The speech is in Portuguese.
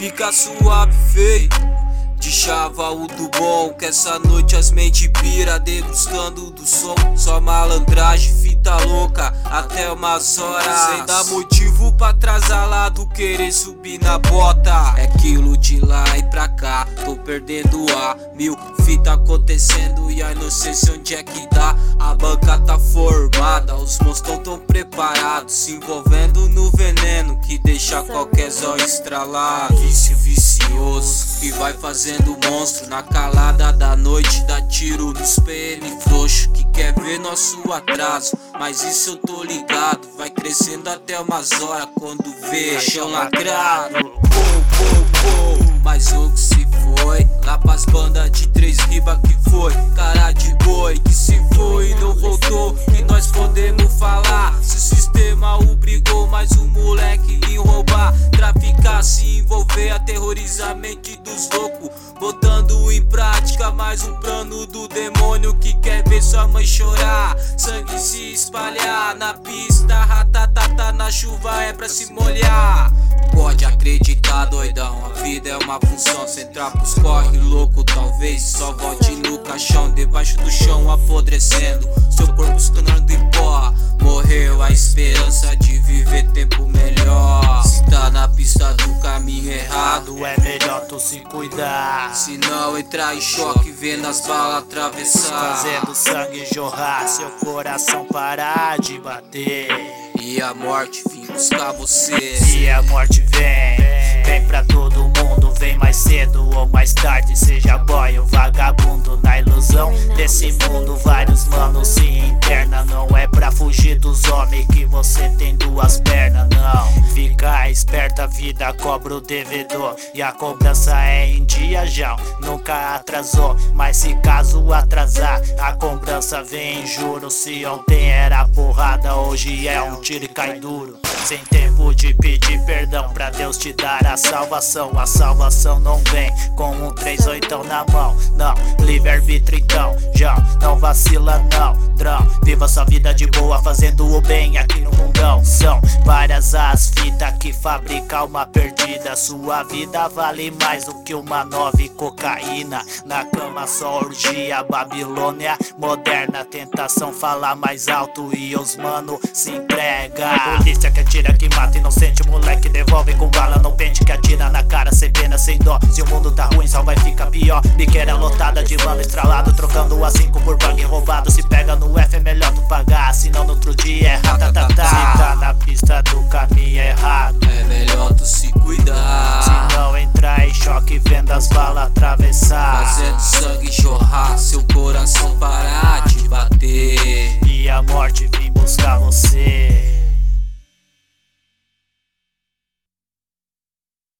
Fica suave, feio, de chava o do bom, que essa noite as mentes pira, degustando do som. Só malandragem, fita louca, até umas horas. Sem dar motivo pra atrasar querer subir na bota. É quilo de lá e pra cá, tô perdendo a mil fita acontecendo e a inocência onde é que dá. A banca tá formada, os monstros tão preparados, se envolvendo no veneno que deixa qualquer zóio estralar. Vício vicioso que vai fazendo monstro na calada da noite, dá tiro nos PM frouxo que quer ver nosso atraso. Mas isso eu tô ligado, vai crescendo até umas horas quando vê chão lacrado. Mas o que se foi, lá pras bandas de três riba que foi cara de boi, que se foi e não voltou, que nós podemos falar. Se o sistema obrigou mais um moleque em roubar, traficar, se envolver, aterrorizar a mente dos loucos, botando em prática mais um plano do demônio que quer ver sua mãe chorar, sangue se espalhar na pista, ratatata na chuva é pra se molhar. Pode acreditar, doidão, a vida é uma função. Se entrar pros corre louco, talvez só volte no caixão, debaixo do chão apodrecendo, seu corpo se tornando em pó. Morreu a esperança de viver tempo melhor. Se tá na pista do caminho errado, é melhor tu se cuidar, se não entrar em choque vendo as balas atravessar, fazendo sangue jorrar, seu coração parar de bater. E a morte vem buscar você. E a morte vem pra todo mundo, vem mais cedo ou mais tarde, seja boy ou vagabundo. Na ilusão desse mundo vários manos se interna. Não é pra fugir dos homens que você tem duas pernas, não. Fica esperta, a vida cobra o devedor, e a cobrança é em dia já, nunca atrasou. Mas se caso atrasar, a cobrança vem em juros. Se ontem era porrada, hoje é um tiro e cai duro. Sem tempo de pedir perdão pra Deus te dar a salvação. A salvação não vem com um 38 na mão, não. Livre-arbítrio então, já não vacila não, drão. Viva sua vida de boa fazendo o bem aqui no mundão. São várias as fitas que fabrica uma perdida. Sua vida vale mais do que uma nova cocaína. Na cama só orgia, Babilônia moderna. Tentação fala mais alto e os mano se entrega. Polícia que atira, que mata inocente, moleque devolve com bala no pente, que atira na cara sem pena, sem dó. Se o mundo tá ruim só vai ficar pior. Biqueira lotada de mano estralado, trocando a 5 por bang roubado. Se pega no F é melhor tu pagar, senão no outro dia é ratatata. Se tá na pista do caminho errado, é melhor tu se cuidar, se não entrar em choque vendo as balas atravessar, fazendo sangue jorrar, seu coração parar de bater.